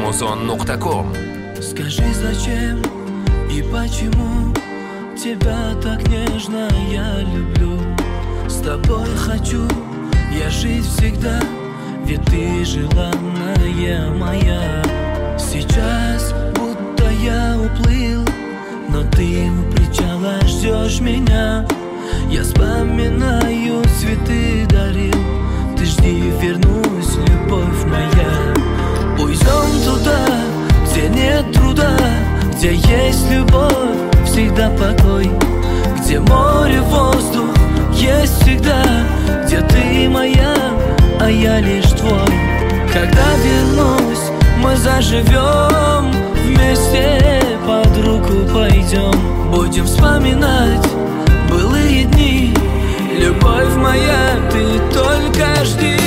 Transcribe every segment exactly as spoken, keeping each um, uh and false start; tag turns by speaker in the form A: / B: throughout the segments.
A: музон точка ком.
B: Скажи, зачем и почему тебя так нежно я люблю. С тобой хочу я жить всегда, ведь ты желанная моя. Сейчас будто я уплыл, но ты у причала ждешь меня. Я вспоминаю, цветы дарил, ты жди, вернусь, любовь моя. Уйдем туда, где нет труда, где есть любовь, всегда покой, где море, воздух есть всегда, где ты моя, а я лишь твой. Когда вернусь, мы заживем вместе, под руку пойдем, будем вспоминать былые дни. Любовь моя, ты только жди.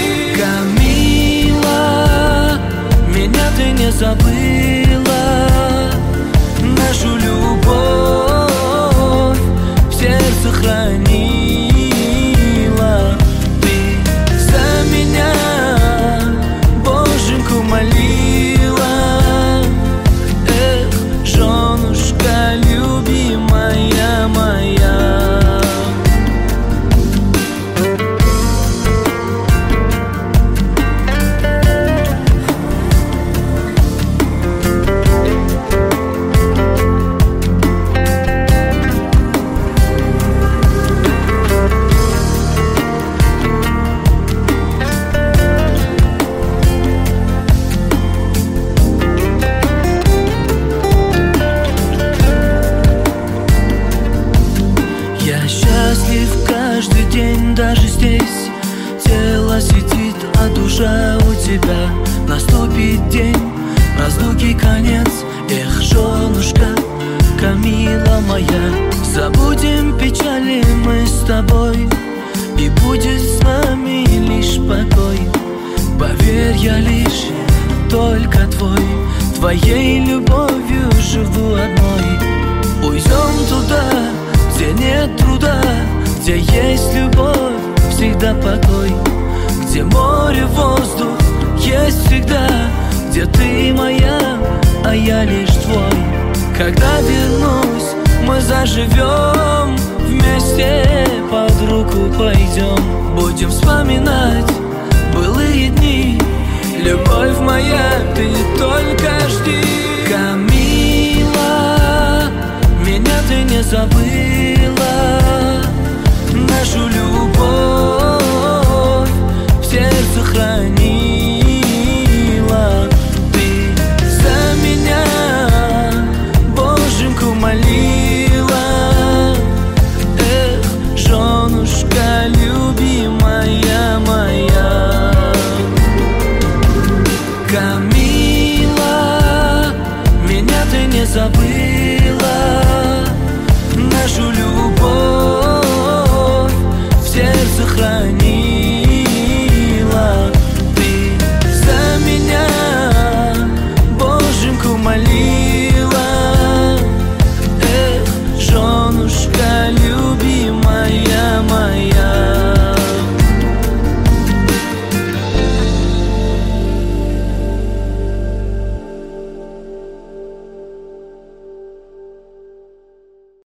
B: Камила, меня ты не забыла, нашу любовь в сердце хранила. Ты за меня Боженьку молила. Эх, женушка любимая моя. Каждый день, даже здесь, тело сидит, а душа у тебя. Наступит день, разлуки конец. Эх, женушка, Камила моя, забудем печали мы с тобой, и будет с нами лишь покой. Поверь, я лишь только твой, твоей любовью живу одной. Уйдем туда, где нет труда, где есть любовь, всегда покой, где море, воздух есть всегда, где ты моя, а я лишь твой. Когда вернусь, мы заживем вместе, под руку пойдем, будем вспоминать былые дни. Любовь моя, ты только жди. Камила, меня ты не забыла,